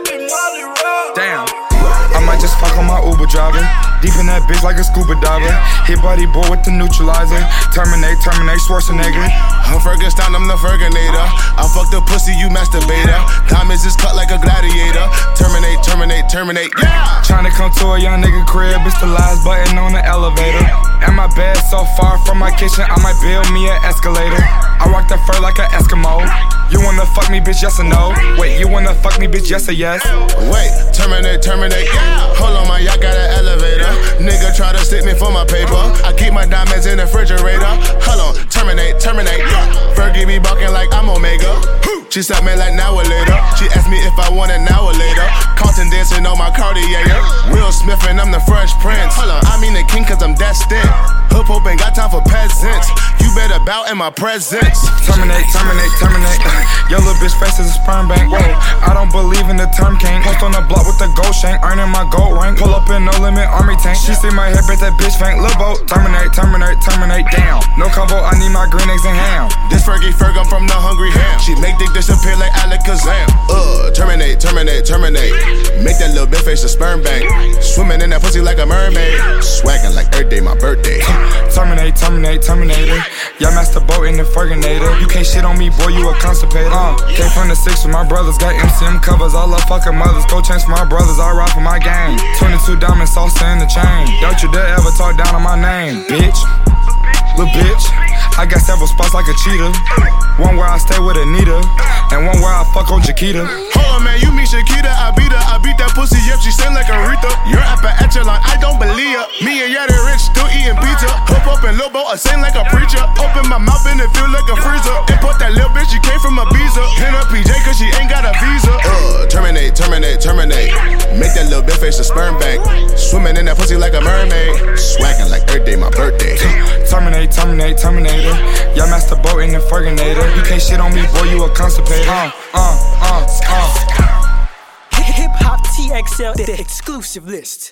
Damn, I might just fuck on my Uber driver. Deep in that bitch like a scuba diver. Hit body boy with the neutralizer. Terminate, Schwarzenegger. I'm Ferguson, I'm the Ferginator. I fuck the pussy, you masturbator. Diamonds is cut like a gladiator. Terminate, yeah! Tryna come to a young nigga crib, it's the last button on the elevator. And my bed so far from my kitchen, I might build me an escalator. I rock the fur like an Eskimo. You wanna fuck me, bitch, yes or no? Wait, you wanna fuck me, bitch, yes or yes? Wait, terminate, yeah! Hold on, my yacht got an elevator. Nigga try to stick me for my paper. I keep my diamonds in the refrigerator. Hold on, terminate, yeah! Fergie be barking like I'm Omega. She slapped me like now or later. She asked me if I want it now or later. Carlton dancing on my Cartier. Will Smith and I'm the Fresh Prince. Hold on, I mean the king cause I'm destined. Hoop hope ain't got time for peasants. You better bow in my presence. Terminate. Your little bitch face is a sperm bank. Whoa, I don't believe in the term king. Post on the block with the gold shank, earning my gold rank. Pull up in no limit army tank. She see my hip at that bitch faint. Lil' boat. Terminate. Down. No combo, I need my green eggs and ham. This Fergie Ferg, I'm from the Hungry Ham. She make dick disappear like Alakazam. Terminate. Make that little bitch face a sperm bank. Swimming in that pussy like a mermaid. Swaggin' like Earth Day, my birthday. Terminator. Y'all master boat in the Ferginator. You can't shit on me, boy, you a constipator. Came from the 6 with my brothers, got MCM covers. All love fucking mothers. Go change for my brothers, I ride for my gang. 22 diamond salsa in the chain. Don't you dare ever talk down on my name, bitch. Lil' bitch, I got several spots like a cheetah. One where I stay with Anita, and one where I fuck on Chiquita. Hold on, man, you mean Shakita? I beat that pussy, yep, she sing like Aretha. You're upper echelon, I don't believe her. Me and Yadi Rich still eating pizza. Hoop up and Lil' Bo, I sing like a preacher. Open my mouth and it feel like a freezer. Import that little bitch, she came from Ibiza. Pin up PJ cause she ain't got a visa. Terminate. Make that little bitch face a sperm bank. Swimming in that pussy like a mermaid. Swaggin' like Earth Day, my birthday. Terminator. Y'all master boat in the Ferginator. You can't shit on me, boy, you a constipator. Hip Hop TXL, the exclusive list.